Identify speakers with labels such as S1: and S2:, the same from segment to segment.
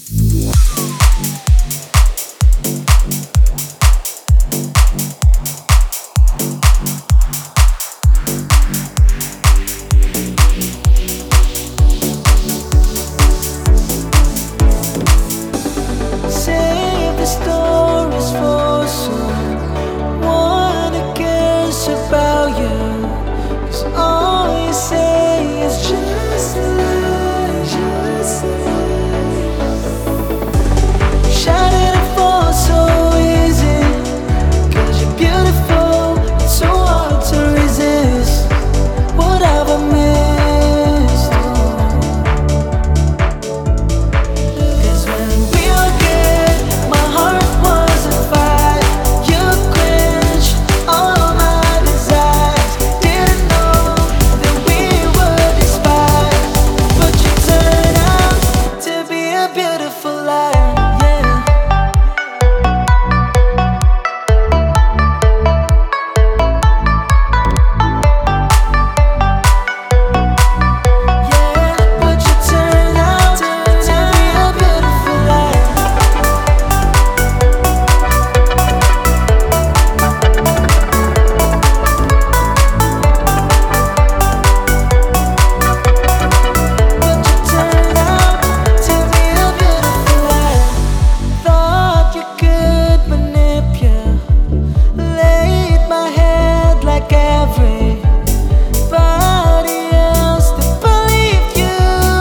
S1: Save the stories for someone who cares about you. 'Cause all you say is just a lie, just a lie. Shining and fall so easy, 'cause you're beautiful, it's so hard to resist. What have I missed? 'Cause when we were good, my heart was on fire. You quenched all my desires. Didn't know that we would expire, but you turned out to be a beautiful liar. Yeah. Yeah, but you turned out to be a beautiful liar. But you turned out to be a beautiful liar. Thought you could manipulate my head like everybody else that believed you.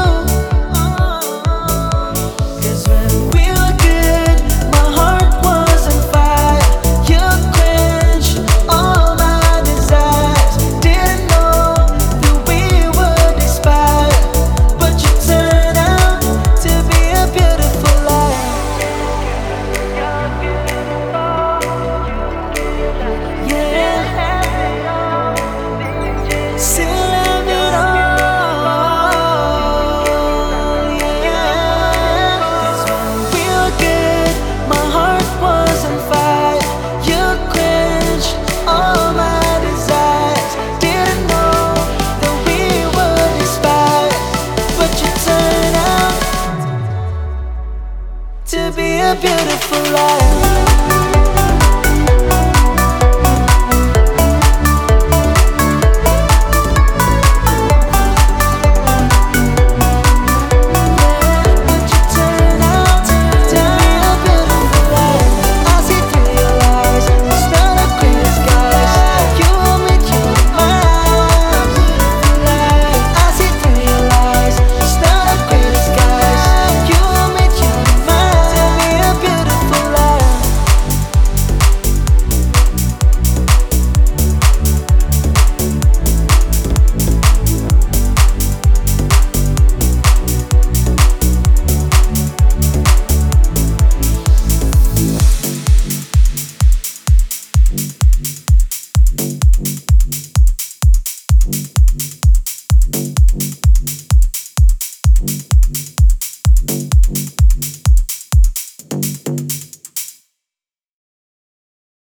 S1: 'Cause when we were good, my heart was on fire. You quenched all my desires. Didn't know that we would expire, but you turned out to be a beautiful liar. Yeah, still have it all. Yeah, 'cause when we were good, my heart was on fire. You quenched all my desires. Didn't know that we would expire, but you turned out to be a beautiful liar.